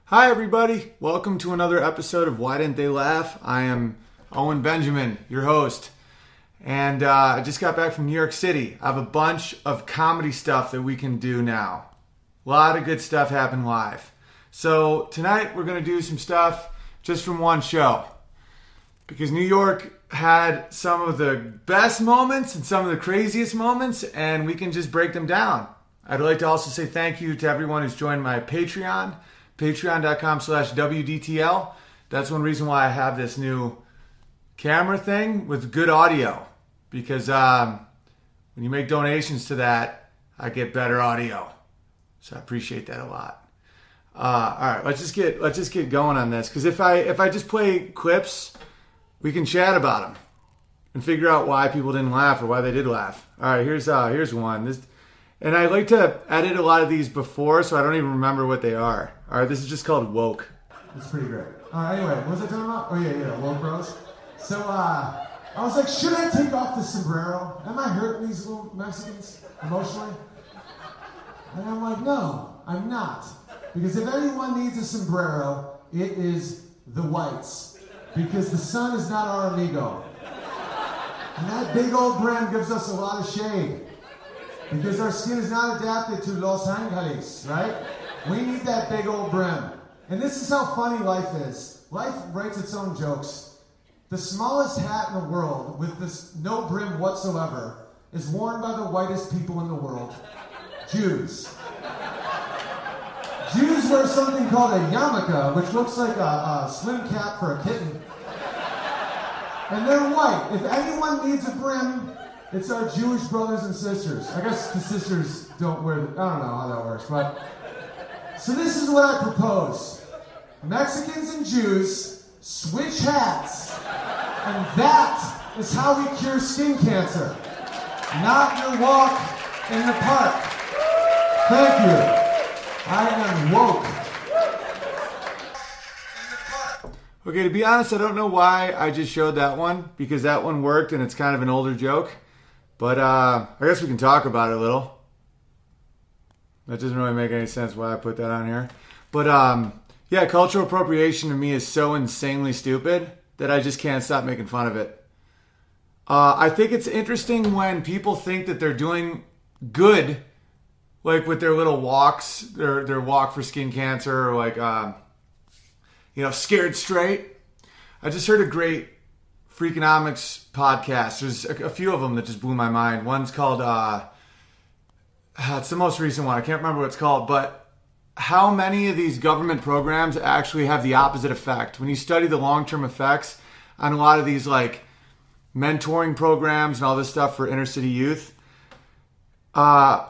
Hi everybody, welcome to another episode of Why Didn't They Laugh? I am Owen Benjamin, your host, and I just got back from New York City. I have a bunch of comedy stuff that we can do now. A lot of good stuff happened live. So tonight we're going to do some stuff just from one show, because New York had some of the best moments and some of the craziest moments, and we can just break them down. I'd like to also say thank you to everyone who's joined my Patreon. Patreon.com/WDTL. That's one reason why I have this new camera thing with good audio. Because when you make donations to that, I get better audio. So I appreciate that a lot. Alright, let's just get going on this. Because if I just play clips, we can chat about them. And figure out why people didn't laugh or why they did laugh. Alright, here's one. And I like to edit a lot of these before, so I don't even remember what they are. All right, this is just called Woke. It's pretty great. Anyway, what was I talking about? Oh, yeah, Woke Bros. So, I was like, should I take off the sombrero? Am I hurting these little Mexicans emotionally? And I'm like, no, I'm not. Because if anyone needs a sombrero, it is the whites. Because the sun is not our amigo. And that big old brim gives us a lot of shade. Because our skin is not adapted to Los Angeles, right? We need that big old brim. And this is how funny life is. Life writes its own jokes. The smallest hat in the world, with this no brim whatsoever, is worn by the whitest people in the world. Jews. Jews wear something called a yarmulke, which looks like a slim cap for a kitten. And they're white. If anyone needs a brim, it's our Jewish brothers and sisters. I guess the sisters don't wear I don't know how that works, but... So this is what I propose. Mexicans and Jews switch hats, and that is how we cure skin cancer. Not your walk in the park. Thank you. I am woke. Okay, to be honest, I don't know why I just showed that one, because that one worked and it's kind of an older joke. But I guess we can talk about it a little. That doesn't really make any sense why I put that on here. But yeah, cultural appropriation to me is so insanely stupid that I just can't stop making fun of it. I think it's interesting when people think that they're doing good, like with their little walks, their walk for skin cancer, or like, Scared Straight. I just heard a great Freakonomics podcast. There's a few of them that just blew my mind. One's called, it's the most recent one. I can't remember what it's called, but how many of these government programs actually have the opposite effect? When you study the long-term effects on a lot of these like mentoring programs and all this stuff for inner city youth, the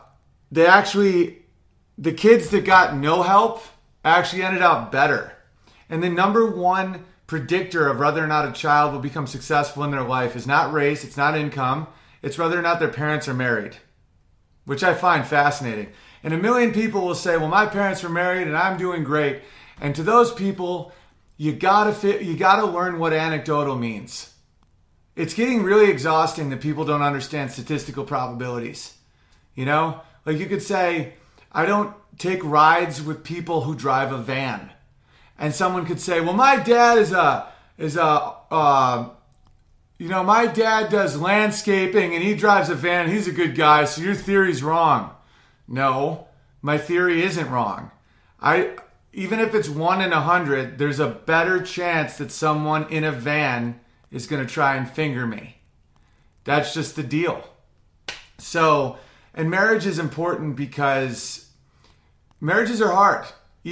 kids that got no help actually ended up better. And the number one predictor of whether or not a child will become successful in their life is not race, it's not income, it's whether or not their parents are married, which I find fascinating. And a million people will say, well, my parents are married and I'm doing great. And to those people, you gotta learn what anecdotal means. It's getting really exhausting that people don't understand statistical probabilities. Like you could say, I don't take rides with people who drive a van. And someone could say, well, my dad my dad does landscaping and he drives a van. He's a good guy, so your theory's wrong. No, my theory isn't wrong. Even if it's 1 in 100, there's a better chance that someone in a van is going to try and finger me. That's just the deal. So, and marriage is important because marriages are hard.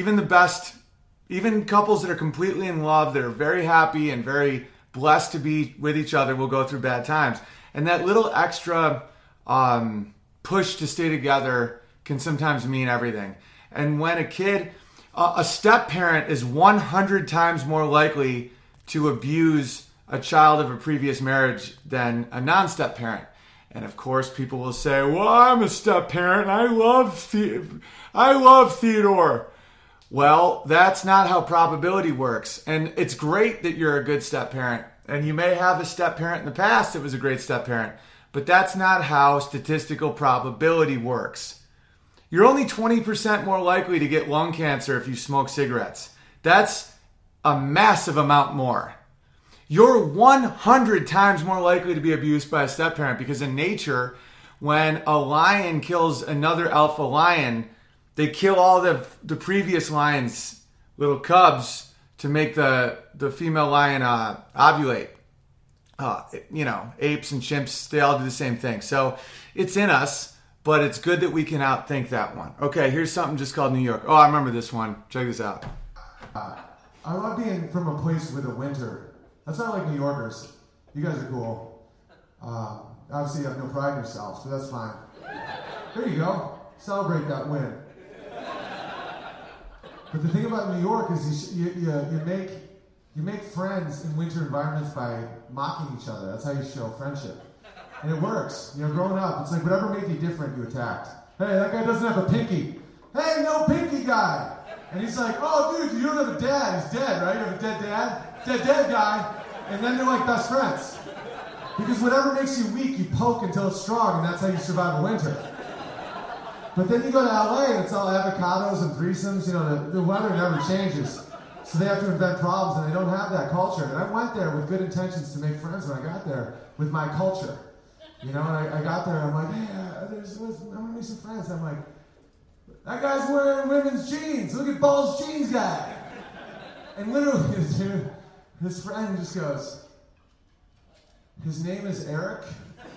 Even couples that are completely in love, that are very happy and very blessed to be with each other, will go through bad times. And that little extra push to stay together can sometimes mean everything. And when a step parent is 100 times more likely to abuse a child of a previous marriage than a non-step parent. And of course, people will say, well, I'm a step parent. I love Theodore. Well, that's not how probability works. And it's great that you're a good step parent. And you may have a step parent in the past that was a great step parent. But that's not how statistical probability works. You're only 20% more likely to get lung cancer if you smoke cigarettes. That's a massive amount more. You're 100 times more likely to be abused by a step parent because in nature, when a lion kills another alpha lion, they kill all the previous lion's little cubs to make the female lion ovulate. Apes and chimps, they all do the same thing. So it's in us, but it's good that we can outthink that one. Okay, here's something just called New York. Oh, I remember this one. Check this out. I love being from a place with a winter. That's not like New Yorkers. You guys are cool. Obviously, you have no pride in yourselves, but that's fine. There you go. Celebrate that win. But the thing about New York is you make friends in winter environments by mocking each other. That's how you show friendship. And it works. Growing up, it's like whatever made you different, you attacked. Hey, that guy doesn't have a pinky. Hey, no pinky guy. And he's like, oh, dude, you don't have a dad. He's dead, right? You have a dead dad? Dead guy. And then they're like best friends. Because whatever makes you weak, you poke until it's strong, and that's how you survive a winter. But then you go to LA, and it's all avocados and threesomes. The weather never changes. So they have to invent problems, and they don't have that culture. And I went there with good intentions to make friends when I got there with my culture. And I got there, and I'm like, hey, I'm going to make some friends. I'm like, that guy's wearing women's jeans. Look at Ball's jeans guy. And literally, his friend just goes, his name is Eric.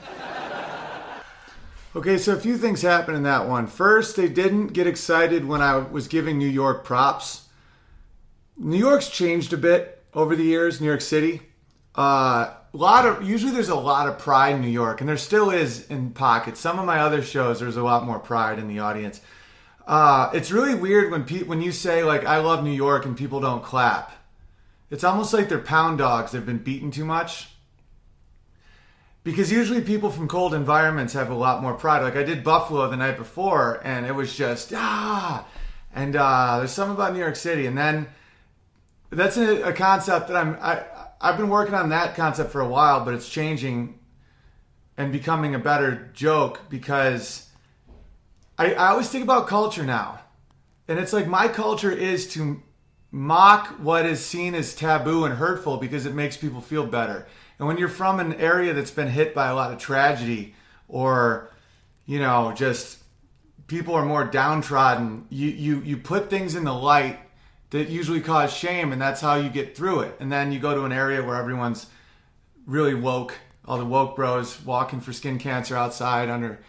Okay, so a few things happened in that one. First, they didn't get excited when I was giving New York props. New York's changed a bit over the years, New York City. Usually there's a lot of pride in New York, and there still is in pockets. Some of my other shows, there's a lot more pride in the audience. It's really weird when you say, like, I love New York and people don't clap. It's almost like they're pound dogs. They've been beaten too much. Because usually people from cold environments have a lot more pride. Like I did Buffalo the night before, and it was just, And there's something about New York City. And then that's a concept that I've been working on that concept for a while, but it's changing and becoming a better joke because I always think about culture now. And it's like my culture is to mock what is seen as taboo and hurtful because it makes people feel better. And when you're from an area that's been hit by a lot of tragedy or, just people are more downtrodden, you put things in the light that usually cause shame, and that's how you get through it. And then you go to an area where everyone's really woke, all the woke bros walking for skin cancer outside under,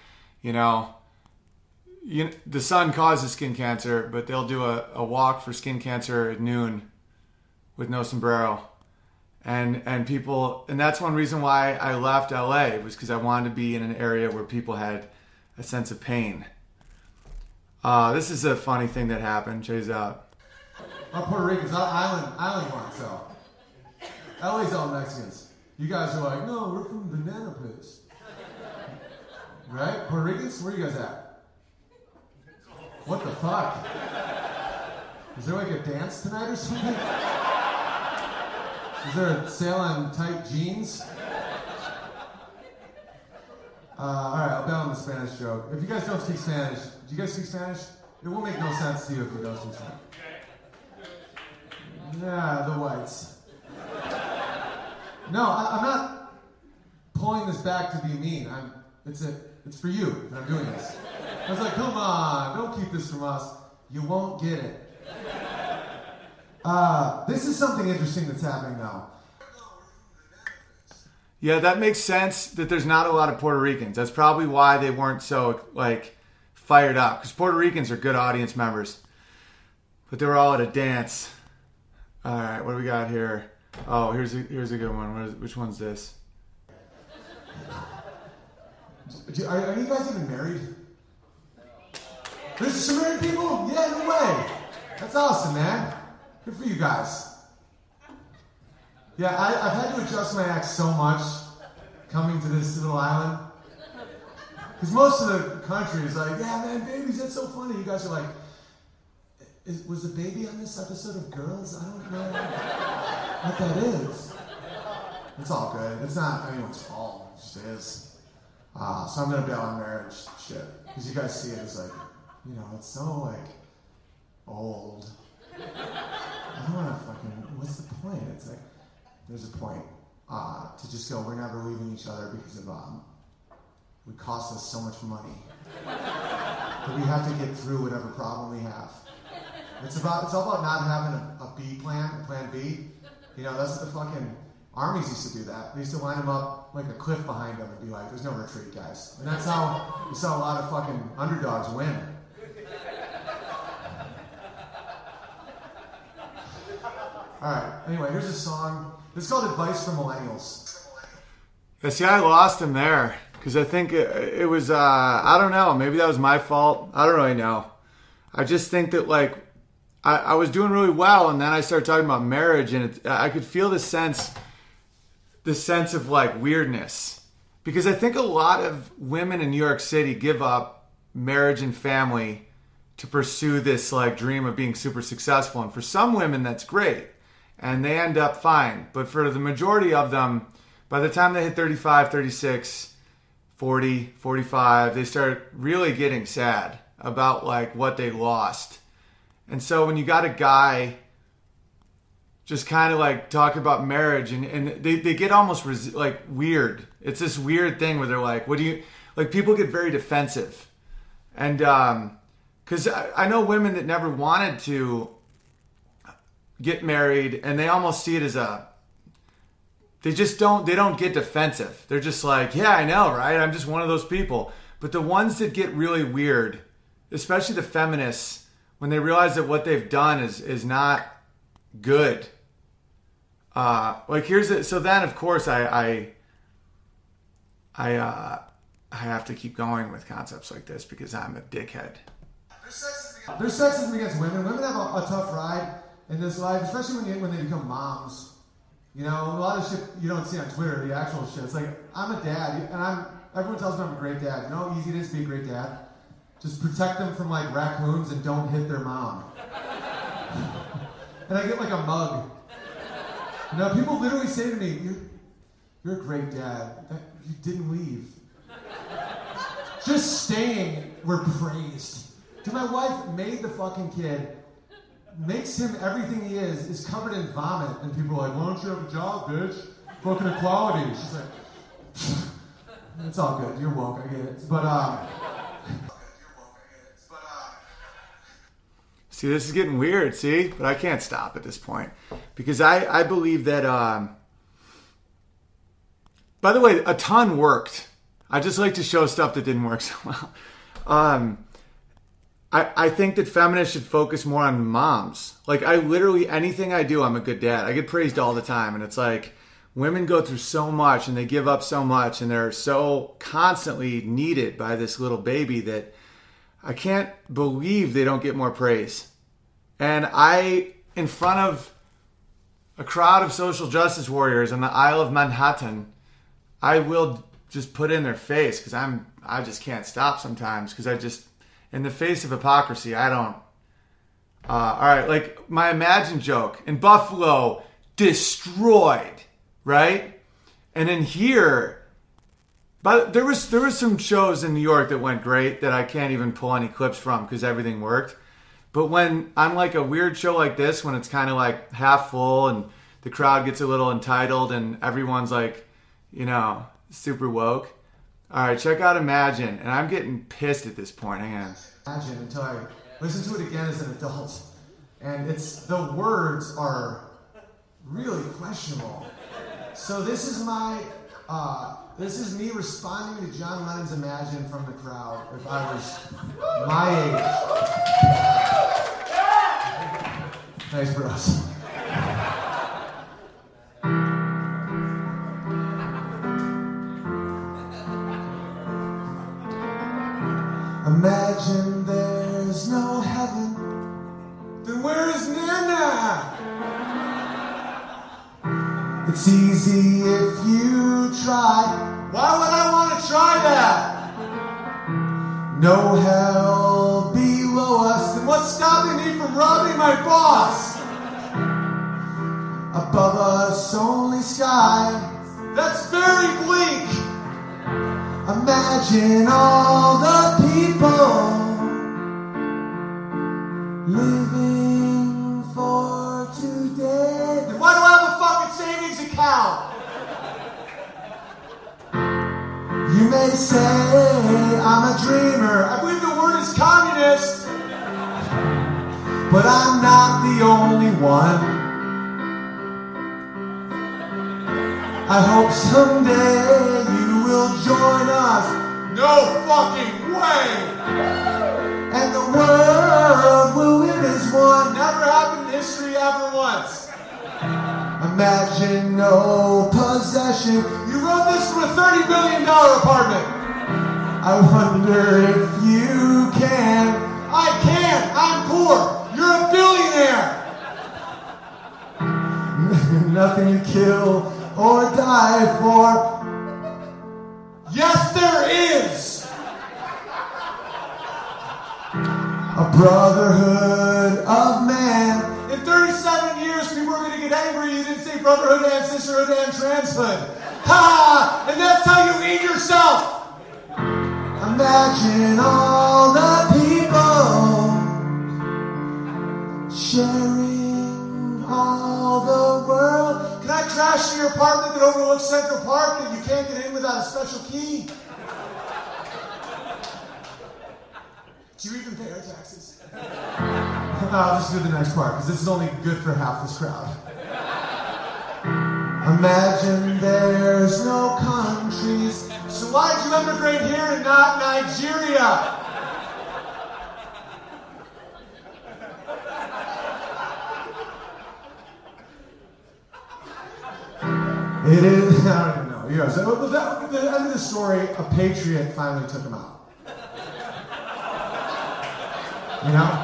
the sun causes skin cancer, but they'll do a walk for skin cancer at noon with no sombrero. And people, and that's one reason why I left LA was because I wanted to be in an area where people had a sense of pain. This is a funny thing that happened. Check this out. Puerto Rico's not island one, so LA's all Mexicans. You guys are like, no, we're from Banana Place. Right? Puerto Ricans? Where are you guys at? What the fuck? Is there like a dance tonight or something? Is there a sale on tight jeans? Alright, I'll bet on the Spanish joke. If you guys don't speak Spanish, do you guys speak Spanish? It will make no sense to you if you don't speak Spanish. Yeah, the whites. No, I'm not pulling this back to be mean. It's for you that I'm doing this. I was like, come on, don't keep this from us. You won't get it. This is something interesting that's happening now. Yeah, that makes sense that there's not a lot of Puerto Ricans. That's probably why they weren't so, fired up. Because Puerto Ricans are good audience members. But they were all at a dance. All right, what do we got here? Oh, here's a good one. Which one's this? Are you guys even married? There's some married people? Yeah, no way. That's awesome, man. Good for you guys. Yeah, I've had to adjust my act so much coming to this little island. Because most of the country is like, yeah, man, babies, that's so funny. You guys are like, was the baby on this episode of Girls? I don't know what that is. It's all good. It's not anyone's fault. It just is. So I'm going to bail on marriage shit. Because you guys see it as it's so, old. I don't there's a point to just go, we're never leaving each other because of it would cost us so much money. But we have to get through whatever problem we have. It's all about not having a B plan, a plan B. You know, that's what the fucking armies used to do that. They used to line them up like a cliff behind them and be like, there's no retreat, guys. And that's how we saw a lot of fucking underdogs win. Alright, anyway, here's a song. It's called Advice for Millennials. Yeah, see, I lost him there. Because I think it was, I don't know, maybe that was my fault. I don't really know. I just think that, like, I was doing really well, and then I started talking about marriage, and I could feel the sense of, like, weirdness. Because I think a lot of women in New York City give up marriage and family to pursue this, like, dream of being super successful. And for some women, that's great. And they end up fine. But for the majority of them, by the time they hit 35, 36... 40, 45, they start really getting sad about like what they lost. And so when you got a guy just kind of like talking about marriage and they get almost like weird. It's this weird thing where they're like, what do you, like people get very defensive. And because I know women that never wanted to get married and they almost see it as they don't get defensive. They're just like, yeah, I know, right? I'm just one of those people. But the ones that get really weird, especially the feminists, when they realize that what they've done is not good. So then of course I have to keep going with concepts like this because I'm a dickhead. There's sexism against women. Women have a tough ride in this life, especially when they become moms. You know, a lot of shit you don't see on Twitter, the actual shit. It's like, I'm a dad, and everyone tells me I'm a great dad. You know how easy it is to be a great dad? Just protect them from, like, raccoons and don't hit their mom. And I get, like, a mug. You know, people literally say to me, you're a great dad. You didn't leave. Just staying, we're praised. Dude, my wife made the fucking kid, makes him everything he is covered in vomit, and people are like, why don't you have a job, bitch? Fucking equality. She's like, it's all good, you're woke, I get it. But, see, this is getting weird, see? But I can't stop at this point. Because I believe that, by the way, a ton worked. I just like to show stuff that didn't work so well. I think that feminists should focus more on moms. Like, I literally, anything I do, I'm a good dad. I get praised all the time. And it's like, women go through so much and they give up so much and they're so constantly needed by this little baby that I can't believe they don't get more praise. And in front of a crowd of social justice warriors on the Isle of Manhattan, I will just put in their face because I just can't stop sometimes because in the face of hypocrisy, I don't. All right, like my Imagine joke in Buffalo, destroyed, right? And in here, but there was some shows in New York that went great that I can't even pull any clips from because everything worked. But when I'm like a weird show like this, when it's kind of like half full and the crowd gets a little entitled and everyone's like, you know, super woke. All right, check out Imagine, and I'm getting pissed at this point. Hang on. Imagine until I listen to it again as an adult, and the words are really questionable. So this is me responding to John Lennon's Imagine from the crowd if I was my age. Thanks, bros. Imagine there's no heaven, then where is Nana? It's easy if you try. Why would I want to try that? No hell below us, then what's stopping me from robbing my boss? Above us only sky, that's very bleak. Imagine all the people living for today. Then why do I have a fucking savings account? cow. You may say I'm a dreamer. I believe the word is communist. But I'm not the only one. I hope someday you will join us. No fucking way! And the world will live as one. Never happened in history ever once. Imagine no possession. You wrote this from a $30 billion apartment. I wonder if you can. I can't. I'm poor. You're a billionaire. Nothing to kill or die for. Yes, there is. A brotherhood of man. In 37 years, people are going to get angry you didn't say brotherhood and sisterhood and transhood. Ha! And that's how you eat yourself. Imagine all the people sharing all the world. Can I crash your apartment that overlooks Central Park that you can't get in without a special key? Do you even pay our taxes? I'll just do the next part, because this is only good for half this crowd. Imagine there's no countries. So why'd you emigrate here and not Nigeria? It is, I don't even know. Yeah, so at the end of the story, a patriot finally took him out. You know?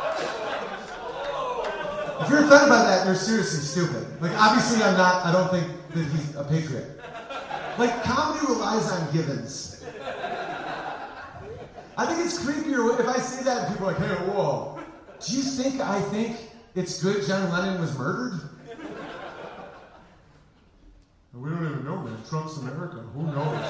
If you're offended by that, you're seriously stupid. Like, obviously I don't think that he's a patriot. Like, comedy relies on givens. I think it's creepier if I say that and people are like, hey, whoa. Do you think I think it's good John Lennon was murdered? We don't even know, man. Trump's America. Who knows?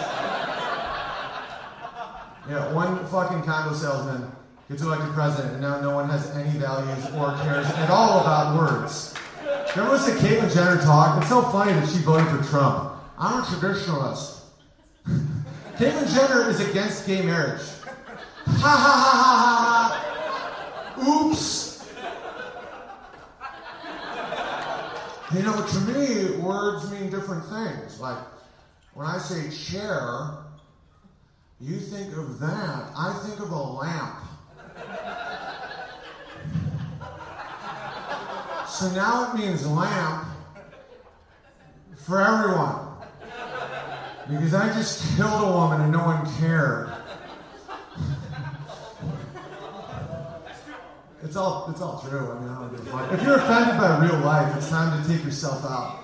Yeah, one fucking condo salesman gets elected president, and now no one has any values or cares at all about words. Remember when Caitlyn Jenner talk? It's so funny that she voted for Trump. I'm a traditionalist. Caitlyn Jenner is against gay marriage. Ha ha ha ha ha. Oops. You know, to me, words mean different things. Like, when I say chair, you think of that. I think of a lamp. So now it means lamp for everyone. Because I just killed a woman and no one cared. It's all true. I mean, I don't give a fuck. If you're offended by real life, it's time to take yourself out.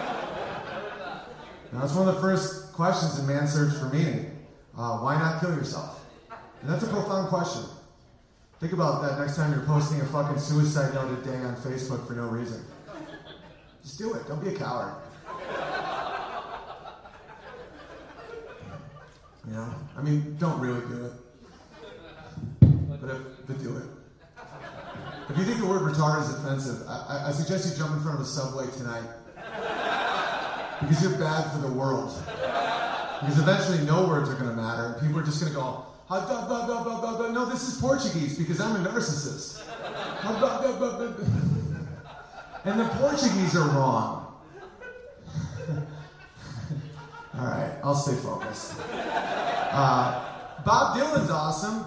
Now, that's one of the first questions in Man's Search for Meaning. Why not kill yourself? And that's a profound question. Think about that next time you're posting a fucking suicide note a day on Facebook for no reason. Just do it. Don't be a coward. You know? I mean, don't really do it. But do it. If you think the word retarded is offensive, I suggest you jump in front of a subway tonight. Because you're bad for the world. Because eventually no words are going to matter. And people are just going to go, no, this is Portuguese because I'm a narcissist. And the Portuguese are wrong. All right, I'll stay focused. Bob Dylan's awesome.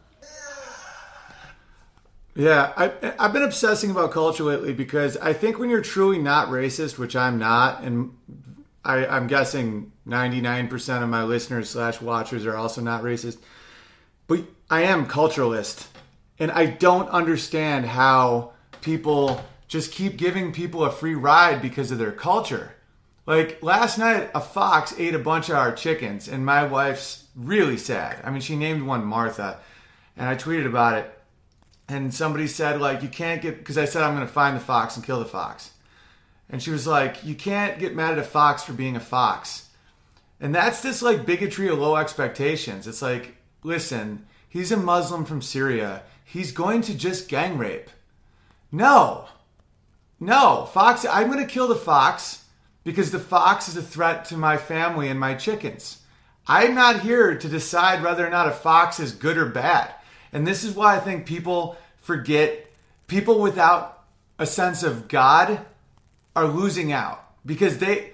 Yeah, I've been obsessing about culture lately because I think when you're truly not racist, which I'm not, and I'm guessing 99% of my listeners / watchers are also not racist, but I am culturalist. And I don't understand how people just keep giving people a free ride because of their culture. Like last night, a fox ate a bunch of our chickens and my wife's really sad. I mean, she named one Martha and I tweeted about it. And somebody said, like, you can't get, because I said I'm going to find the fox and kill the fox. And she was like, you can't get mad at a fox for being a fox. And that's this, like, bigotry of low expectations. It's like, listen, he's a Muslim from Syria. He's going to just gang rape. No, fox, I'm going to kill the fox because the fox is a threat to my family and my chickens. I'm not here to decide whether or not a fox is good or bad. And this is why I think people forget, people without a sense of God are losing out. Because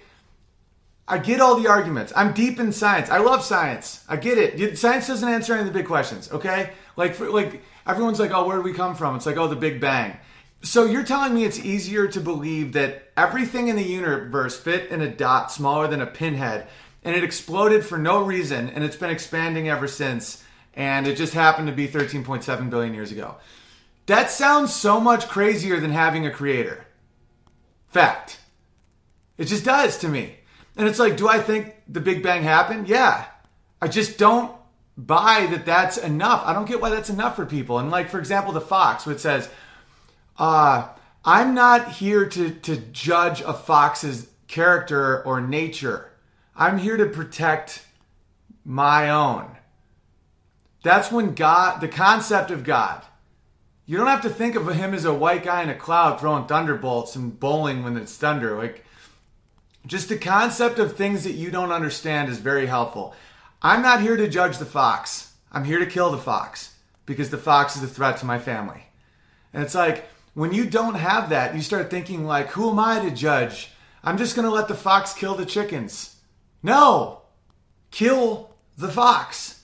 I get all the arguments. I'm deep in science. I love science. I get it. Science doesn't answer any of the big questions, okay? Like everyone's like, oh, where did we come from? It's like, oh, the Big Bang. So you're telling me it's easier to believe that everything in the universe fit in a dot smaller than a pinhead, and it exploded for no reason, and it's been expanding ever since, and it just happened to be 13.7 billion years ago. That sounds so much crazier than having a creator. Fact. It just does to me. And it's like, do I think the Big Bang happened? Yeah. I just don't buy that that's enough. I don't get why that's enough for people. And like, for example, the fox, which says, I'm not here to judge a fox's character or nature. I'm here to protect my own. That's when God, the concept of God, you don't have to think of him as a white guy in a cloud throwing thunderbolts and bowling when it's thunder. Like, just the concept of things that you don't understand is very helpful. I'm not here to judge the fox. I'm here to kill the fox because the fox is a threat to my family. And it's like, when you don't have that, you start thinking like, who am I to judge? I'm just going to let the fox kill the chickens. No, kill the fox.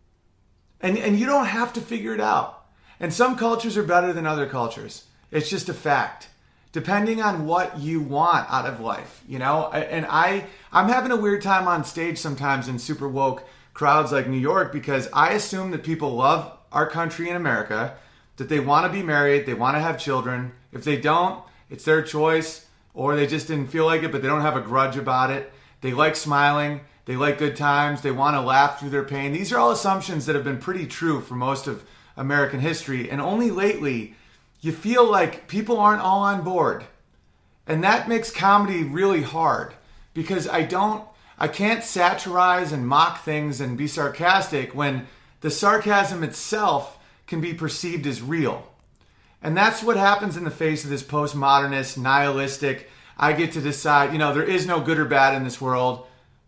And you don't have to figure it out. And some cultures are better than other cultures. It's just a fact. Depending on what you want out of life, you know? And I'm having a weird time on stage sometimes in super woke crowds like New York because I assume that people love our country in America, that they want to be married, they want to have children. If they don't, it's their choice, or they just didn't feel like it, but they don't have a grudge about it. They like smiling, they like good times, they want to laugh through their pain. These are all assumptions that have been pretty true for most of American history, and only lately you feel like people aren't all on board. And that makes comedy really hard because I can't satirize and mock things and be sarcastic when the sarcasm itself can be perceived as real. And that's what happens in the face of this postmodernist, nihilistic, I get to decide, there is no good or bad in this world.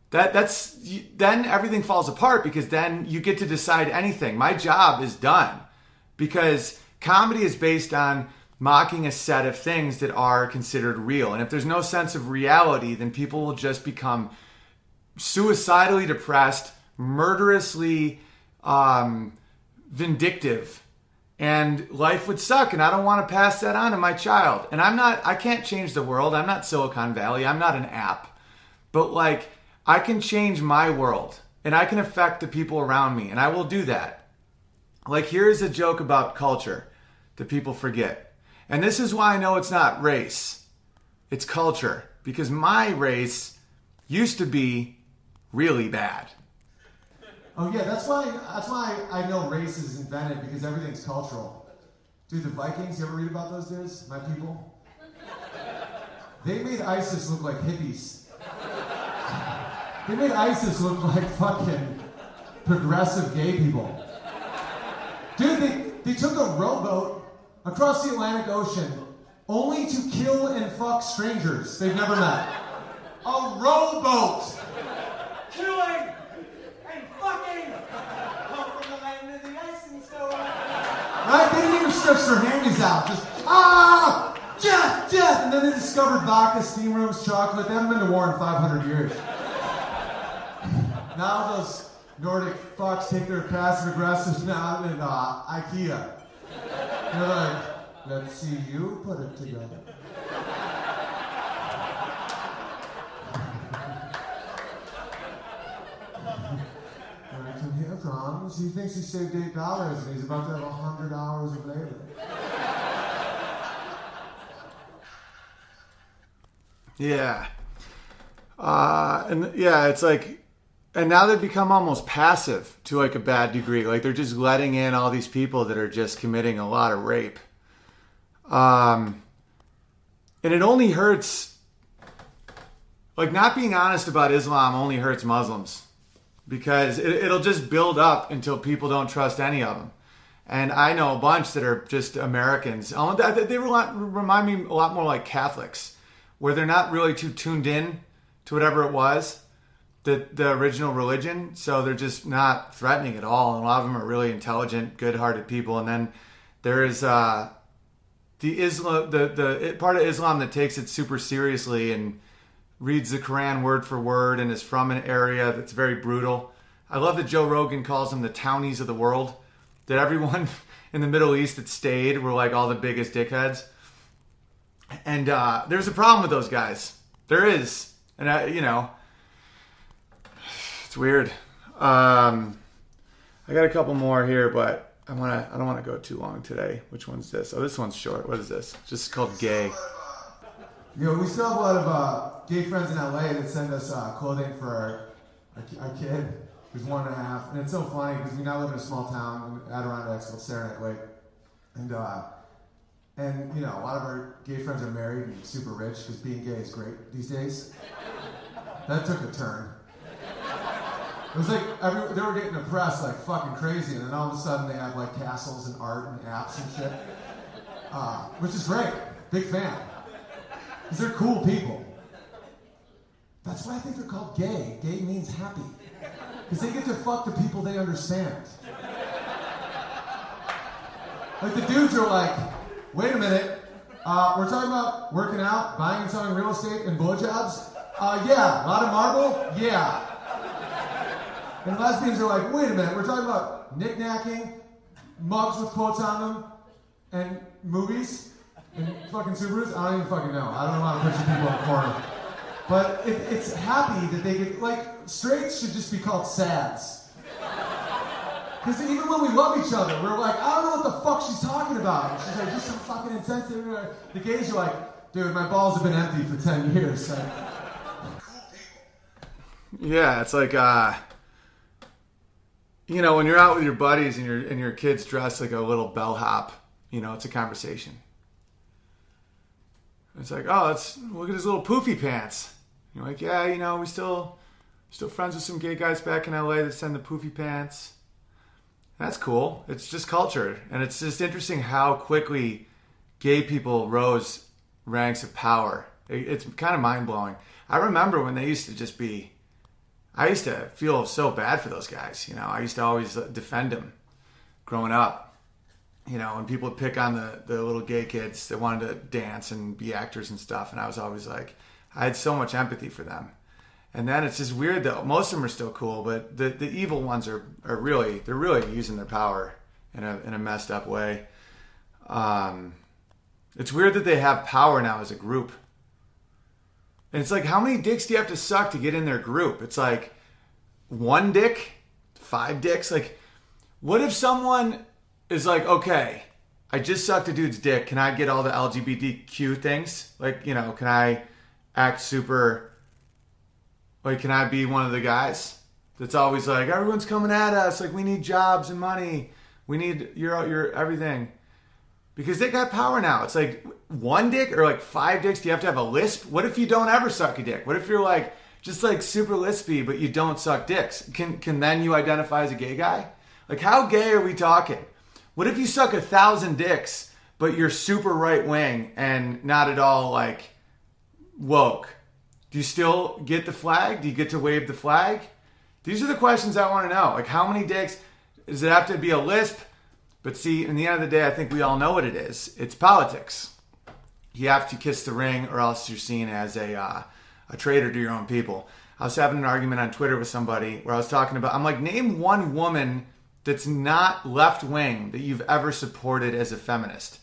Then everything falls apart because then you get to decide anything. My job is done because comedy is based on mocking a set of things that are considered real. And if there's no sense of reality, then people will just become suicidally depressed, murderously vindictive, and life would suck. And I don't want to pass that on to my child. And I can't change the world. I'm not Silicon Valley. I'm not an app. But like, I can change my world and I can affect the people around me. And I will do that. Like, here's a joke about culture that people forget. And this is why I know it's not race. It's culture. Because my race used to be really bad. Oh yeah, that's why I know race is invented, because everything's cultural. Dude, the Vikings, you ever read about those dudes? My people? They made ISIS look like hippies. They made ISIS look like fucking progressive gay people. Dude, they took a rowboat across the Atlantic Ocean only to kill and fuck strangers they've never met. A rowboat! Killing and fucking! Come from the land of the ice and so on. Right? They didn't even stretch their hands out. Just, death, death! And then they discovered vodka, steam rooms, chocolate. They haven't been to war in 500 years. Now those Nordic fucks take their passive aggressives now in IKEA. They're like, let's see you put it together. And here comes, he thinks he saved $8 and he's about to have 100 hours of labor. Yeah. It's like, and now they've become almost passive to like a bad degree. Like they're just letting in all these people that are just committing a lot of rape. And it only hurts, like not being honest about Islam only hurts Muslims because it'll just build up until people don't trust any of them. And I know a bunch that are just Americans. They remind me a lot more like Catholics, where they're not really too tuned in to whatever it was, the original religion. So they're just not threatening at all. And a lot of them are really intelligent, good-hearted people. And then there is the Islam, the part of Islam that takes it super seriously and reads the Quran word for word and is from an area that's very brutal. I love that Joe Rogan calls them the townies of the world. That everyone in the Middle East that stayed were like all the biggest dickheads. And there's a problem with those guys. There is. And, it's weird. I got a couple more here, but I don't want to go too long today. Which one's this? Oh, this one's short. What is this? Just called gay. We still have a lot of gay friends in LA that send us clothing for our kid, who's 1.5. And it's so funny because we now live in a small town in Adirondacks called Saranac Lake. And a lot of our gay friends are married and super rich because being gay is great these days. That took a turn. It was like they were getting oppressed like fucking crazy, and then all of a sudden they have like castles and art and apps and shit, which is great. Big fan. Because they're cool people. That's why I think they're called gay. Gay means happy. Because they get to fuck the people they understand. Like the dudes are like, wait a minute, we're talking about working out, buying and selling real estate, and blowjobs? Yeah. A lot of marble? Yeah. And lesbians are like, wait a minute, we're talking about knick-knacking, mugs with quotes on them, and movies, and fucking Subarus? I don't even fucking know. I don't know how to picture people in the corner. But it's happy that they get, like, straights should just be called sads. Because even when we love each other, we're like, I don't know what the fuck she's talking about. And she's like, just some fucking insensitive. The gays are like, dude, my balls have been empty for 10 years. Like, yeah, it's like, when you're out with your buddies and your kid's dressed like a little bellhop, it's a conversation. It's like, oh, look at his little poofy pants. You're like, yeah, we still friends with some gay guys back in LA that send the poofy pants. That's cool. It's just culture. And it's just interesting how quickly gay people rose ranks of power. It's kind of mind-blowing. I remember when they used to just be... I used to feel so bad for those guys. I used to always defend them growing up. When people would pick on the little gay kids that wanted to dance and be actors and stuff. And I was always like, I had so much empathy for them. And then it's just weird that most of them are still cool, but the evil ones are really, they're really using their power in a messed up way. It's weird that they have power now as a group. And it's like, how many dicks do you have to suck to get in their group? It's like 1 dick, 5 dicks. Like, what if someone is like, okay, I just sucked a dude's dick. Can I get all the LGBTQ things? Like, can I act super, like, can I be one of the guys that's always like, everyone's coming at us. Like, we need jobs and money. We need your everything. Because they got power now. It's like 1 dick or like 5 dicks. Do you have to have a lisp? What if you don't ever suck a dick? What if you're like just like super lispy, but you don't suck dicks? Can then you identify as a gay guy? Like, how gay are we talking? What if you suck 1,000 dicks, but you're super right wing and not at all like woke? Do you still get the flag? Do you get to wave the flag? These are the questions I want to know. Like, how many dicks? Does it have to be a lisp? But see, in the end of the day, I think we all know what it is. It's politics. You have to kiss the ring or else you're seen as a traitor to your own people. I was having an argument on Twitter with somebody where I was talking about, I'm like, name one woman that's not left-wing that you've ever supported as a feminist.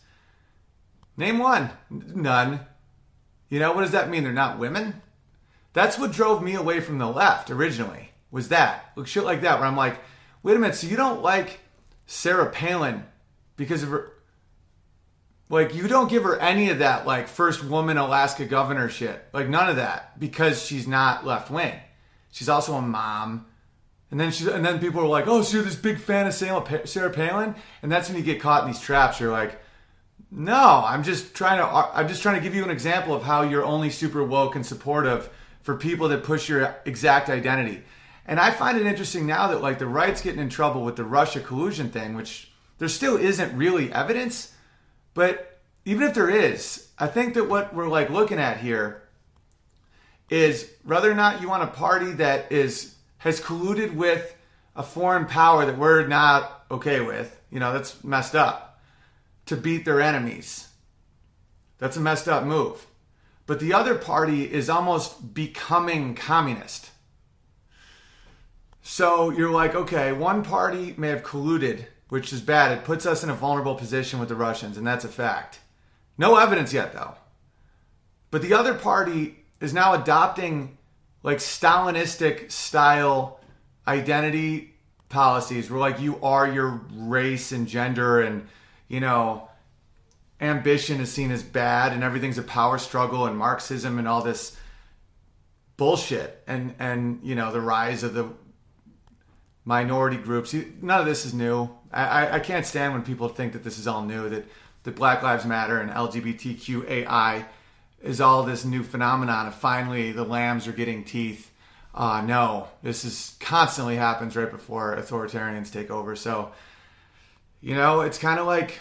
Name one. None. What does that mean? They're not women? That's what drove me away from the left originally, was that. Look, shit like that, where I'm like, wait a minute, so you don't like Sarah Palin because of her, like, you don't give her any of that, like, first woman Alaska governor shit, like, none of that, because she's not left wing. She's also a mom, and then people are like, oh, so you're this big fan of Sarah Palin, and that's when you get caught in these traps. You're like, no, I'm just trying to give you an example of how you're only super woke and supportive for people that push your exact identity. And I find it interesting now that, like, the right's getting in trouble with the Russia collusion thing, which there still isn't really evidence. But even if there is, I think that what we're, like, looking at here is whether or not you want a party that has colluded with a foreign power that we're not okay with. That's messed up. To beat their enemies. That's a messed up move. But the other party is almost becoming communist. So you're like, okay, one party may have colluded, which is bad. It puts us in a vulnerable position with the Russians, and that's a fact. No evidence yet, though. But the other party is now adopting like Stalinistic style identity policies where like you are your race and gender and, ambition is seen as bad and everything's a power struggle and Marxism and all this bullshit and the rise of the minority groups. None of this is new. I can't stand when people think that this is all new, that Black Lives Matter and LGBTQAI is all this new phenomenon of finally the lambs are getting teeth. No, this is constantly happens right before authoritarians take over. So, it's kind of like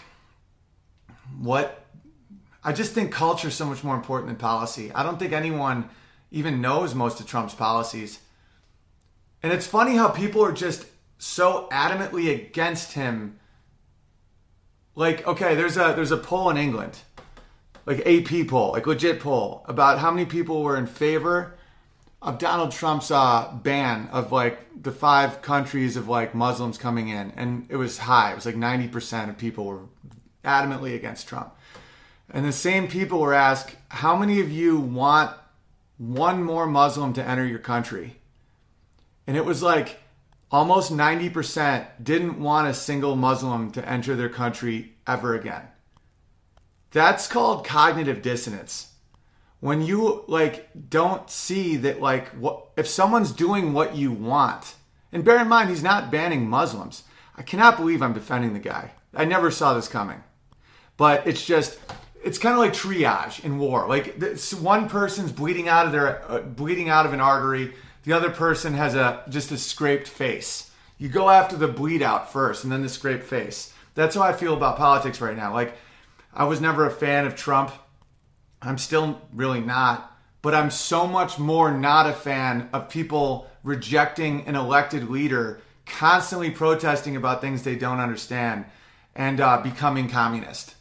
I just think culture is so much more important than policy. I don't think anyone even knows most of Trump's policies. And it's funny how people are just so adamantly against him. Like, okay, there's a poll in England, like AP poll, like legit poll, about how many people were in favor of Donald Trump's ban of like the 5 countries of like Muslims coming in. And it was high. It was like 90% of people were adamantly against Trump. And the same people were asked, how many of you want one more Muslim to enter your country? And it was like almost 90% didn't want a single Muslim to enter their country ever again. That's called cognitive dissonance. When you like don't see that like what if someone's doing what you want. And bear in mind, he's not banning Muslims. I cannot believe I'm defending the guy. I never saw this coming. But it's kind of like triage in war. Like one person's bleeding out of an artery. The other person has just a scraped face. You go after the bleed out first and then the scraped face. That's how I feel about politics right now. Like, I was never a fan of Trump. I'm still really not. But I'm so much more not a fan of people rejecting an elected leader, constantly protesting about things they don't understand, and becoming communist.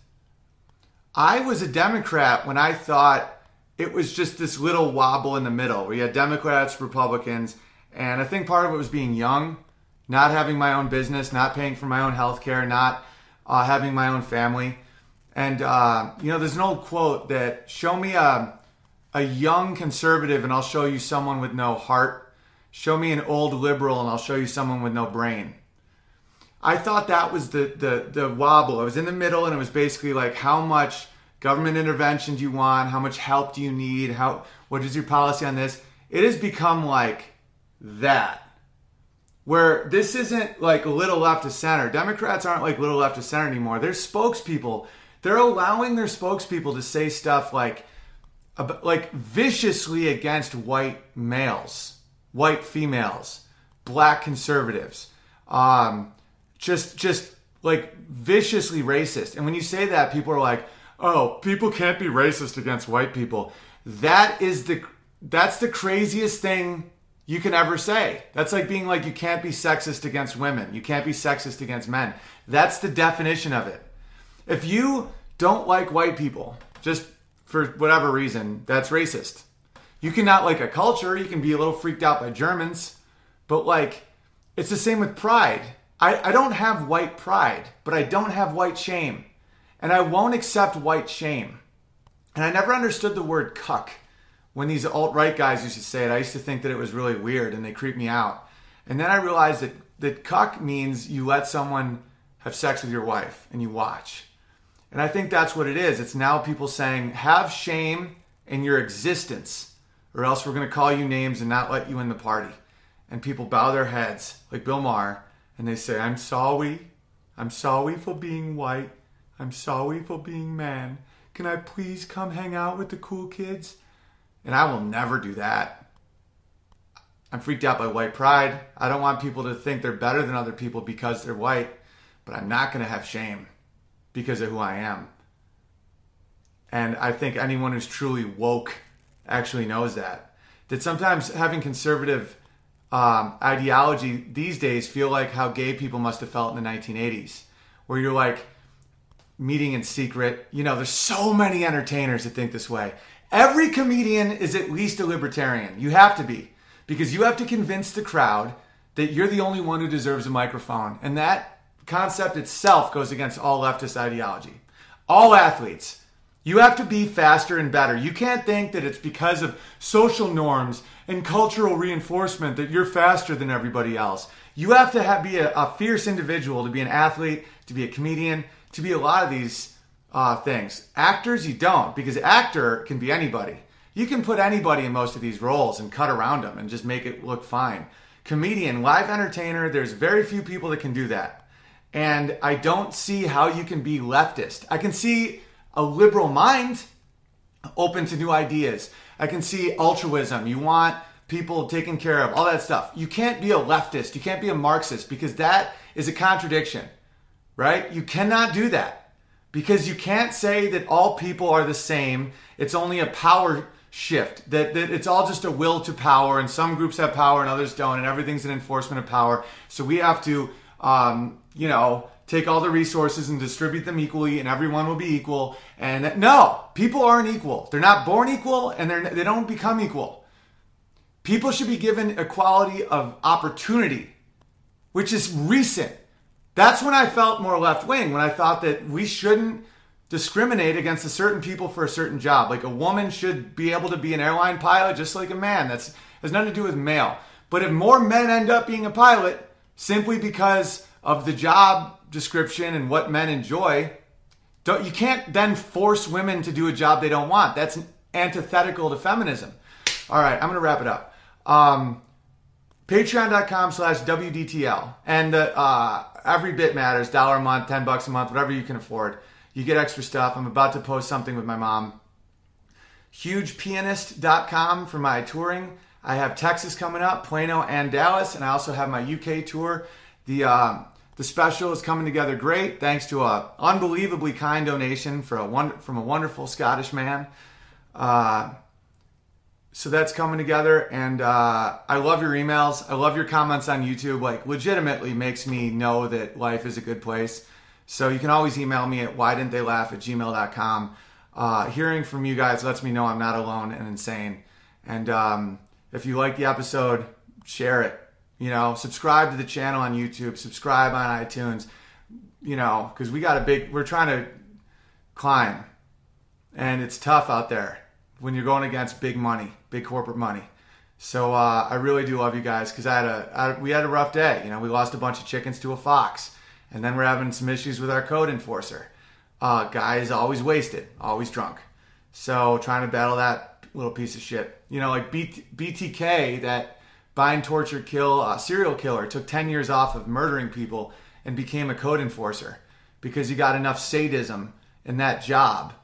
I was a Democrat when I thought it was just this little wobble in the middle where you had Democrats, Republicans, and I think part of it was being young, not having my own business, not paying for my own health care, not having my own family. And, there's an old quote that show me a young conservative and I'll show you someone with no heart. Show me an old liberal and I'll show you someone with no brain. I thought that was the wobble. I was in the middle and it was basically like how much government intervention do you want? How much help do you need? What is your policy on this? It has become like that. Where this isn't like a little left of center. Democrats aren't like little left of center anymore. They're spokespeople. They're allowing their spokespeople to say stuff like viciously against white males, white females, black conservatives, just like viciously racist. And when you say that, people are like, oh, people can't be racist against white people. That's the craziest thing you can ever say. That's like being like, you can't be sexist against women. You can't be sexist against men. That's the definition of it. If you don't like white people, just for whatever reason, that's racist. You cannot like a culture. You can be a little freaked out by Germans. But like, it's the same with pride. I don't have white pride, but I don't have white shame. And I won't accept white shame. And I never understood the word cuck. When these alt-right guys used to say it, I used to think that it was really weird and they creeped me out. And then I realized that cuck means you let someone have sex with your wife and you watch. And I think that's what it is. It's now people saying, have shame in your existence or else we're going to call you names and not let you in the party. And people bow their heads like Bill Maher and they say, I'm sorry for being white. I'm sorry for being man. Can I please come hang out with the cool kids? And I will never do that. I'm freaked out by white pride. I don't want people to think they're better than other people because they're white. But I'm not going to have shame because of who I am. And I think anyone who's truly woke actually knows that. that sometimes having conservative ideology these days feel like how gay people must have felt in the 1980s, where you're like meeting in secret. You know, there's so many entertainers that think this way. Every comedian is at least a libertarian. You have to be, because you have to convince the crowd that you're the only one who deserves a microphone. And that concept itself goes against all leftist ideology. All athletes, you have to be faster and better. You can't think that it's because of social norms and cultural reinforcement that you're faster than everybody else. You have to be a fierce individual to be an athlete, to be a comedian, to be a lot of these things. Actors, you don't, because actor can be anybody. You can put anybody in most of these roles and cut around them and just make it look fine. Comedian, live entertainer, there's very few people that can do that. And I don't see how you can be leftist. I can see a liberal mind open to new ideas. I can see altruism. You want people taken care of, all that stuff. You can't be a leftist. You can't be a Marxist, because that is a contradiction, right? You cannot do that, because you can't say that all people are the same. It's only a power shift, that it's all just a will to power, and some groups have power and others don't, and everything's an enforcement of power. So we have to, take all the resources and distribute them equally, and everyone will be equal. And no, people aren't equal. They're not born equal, and they don't become equal. People should be given equality of opportunity, which is recent. That's when I felt more left-wing, when I thought that we shouldn't discriminate against a certain people for a certain job. Like a woman should be able to be an airline pilot just like a man. That has nothing to do with male. But if more men end up being a pilot simply because of the job description and what men enjoy, you can't then force women to do a job they don't want. That's antithetical to feminism. All right, I'm going to wrap it up. Patreon.com/WDTL. And every bit matters. $1 a month, $10 a month, whatever you can afford. You get extra stuff. I'm about to post something with my mom. HugePianist.com for my touring. I have Texas coming up, Plano and Dallas, and I also have my UK tour. The special is coming together great, thanks to an unbelievably kind donation from a wonderful Scottish man. So that's coming together, and I love your emails. I love your comments on YouTube. Like, legitimately makes me know that life is a good place. So you can always email me at whydidn'ttheylaugh@gmail.com. Hearing from you guys lets me know I'm not alone and insane. And if you like the episode, share it. Subscribe to the channel on YouTube, subscribe on iTunes, because we're trying to climb, and it's tough out there when you're going against big money, big corporate money. So I really do love you guys, because we had a rough day. We lost a bunch of chickens to a fox, and then we're having some issues with our code enforcer. Guy is always wasted, always drunk. So trying to battle that little piece of shit. Like BTK, that bind, torture, kill serial killer, took 10 years off of murdering people and became a code enforcer because he got enough sadism in that job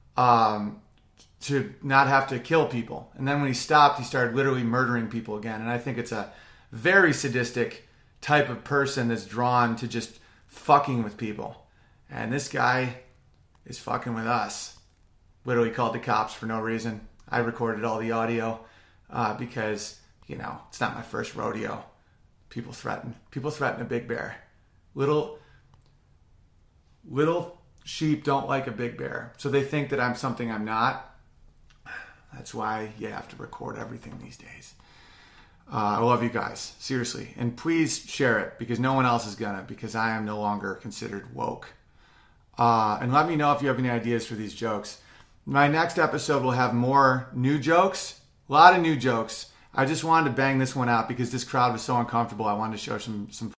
to not have to kill people. And then when he stopped, he started literally murdering people again. And I think it's a very sadistic type of person that's drawn to just fucking with people. And this guy is fucking with us. Literally called the cops for no reason. I recorded all the audio because it's not my first rodeo. People threaten a big bear. Little sheep don't like a big bear. So they think that I'm something I'm not. That's why you have to record everything these days. I love you guys. Seriously. And please share it, because no one else is gonna, because I am no longer considered woke. And let me know if you have any ideas for these jokes. My next episode will have more new jokes. A lot of new jokes. I just wanted to bang this one out because this crowd was so uncomfortable. I wanted to show some